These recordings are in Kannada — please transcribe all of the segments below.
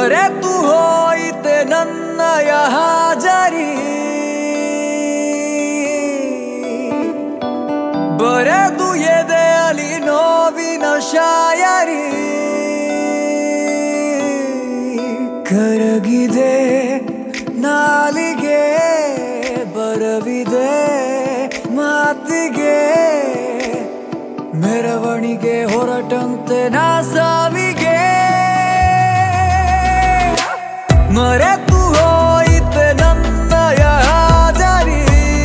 ಮರೆತು ಹೋಯಿತೆ ನನ್ನಯ ಹಾಜರಿ ಬರೆದು ಎದೆಯಲ್ಲಿ ನೋವಿನ ಶಾಯರಿ ಕರಗಿದೆ ನಾಲಿಗೆ ಬರವಿದೆ ಮಾತಿಗೆ ಮೆರವಣಿಗೆ ಹೊರಟಂತೆ ನಾ ಸಾವಿಗೆ ಮರೆತು ಹೋಯಿತೆ ನನ್ನಯ ಹಾಜರಿ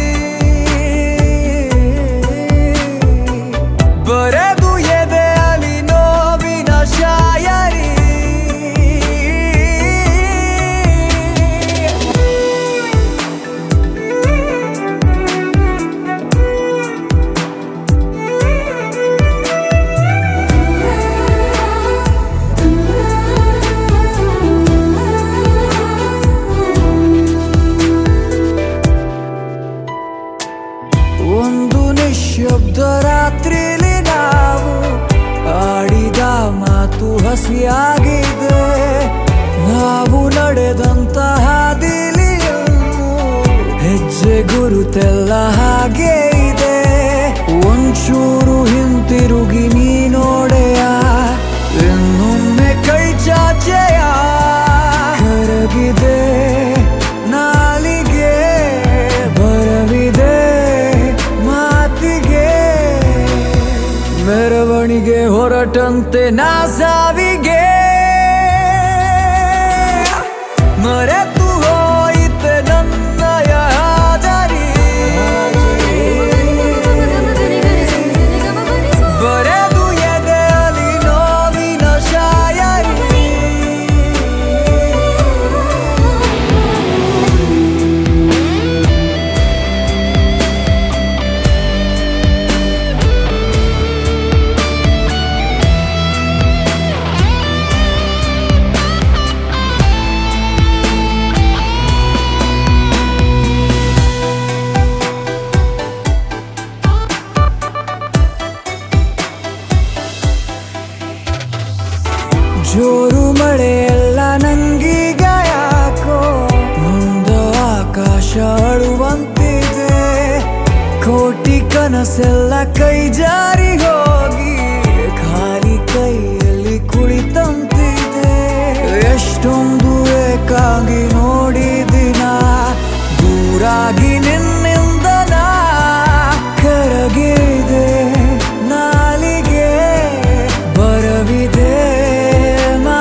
ಬರೆದು ಎದೆಯಲ್ಲಿ ನೋವಿನ ಶಾಯರಿ ಒಂದು ನಿಶ್ಶಬ್ದ ರಾತ್ರಿಲಿ ನಾವು ಆಡಿದ ಮಾತು ಹಸಿಯಾಗಿದೆ ನಾವು ನಡೆದಂತ ಹಾದಿಲಿಯನ್ನು ಹೆಜ್ಜೆ ಗುರುತೆಲ್ಲ ಹಾಗೆ ಇದೆ ಒಂಚೂರು ಹಿಂತಿರುಗಿ ನೀ ನೋಡೆಯ ಇನ್ನೊಮ್ಮೆ ಕೈ ಚಾಚೆಯ ಕರಗಿದೆ ನಾಲಿಗೆ ಬರವಿದೆ ಮೆರವಣಿಗೆ ಹೊರಟಂತೆ ನಾ ಸಾವಿಗೆ ಮರೆತು ಹೋಯಿತೆ ನನ್ನಯ ಹಾಜರಿ ಬರೆದು ಎದೆಯಲ್ಲಿ ನೋವಿನ ಶಾಯರಿ ಜೋರು ಮಳೆಯೆಲ್ಲ ನಂಗೀಗ ಯಾಕೋ ನೊಂದ ಆಕಾಶ ಅಳುವಂತಿದೆ ಕೋಟಿ ಕನಸೆಲ್ಲ ಕೈ ಜಾರಿ ಹೋಗಿ ಖಾಲಿ ಕೈಯಲ್ಲಿ ಕುಳಿತಂತಿದೆ ಎಷ್ಟೊಂದು ಏಕಾಗಿ ನೋಡಿದಿನ ದೂರಾಗಿ ನಿನ್ನಿಂದ ನಾ ಕರಗಿದೆ ನಾಲಿಗೆ ಬರವಿದೆ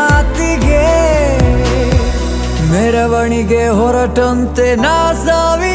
ಮೆರವಣಿಗೆ ಹೊರಟಂತೆ ನಾ ಸಾವಿ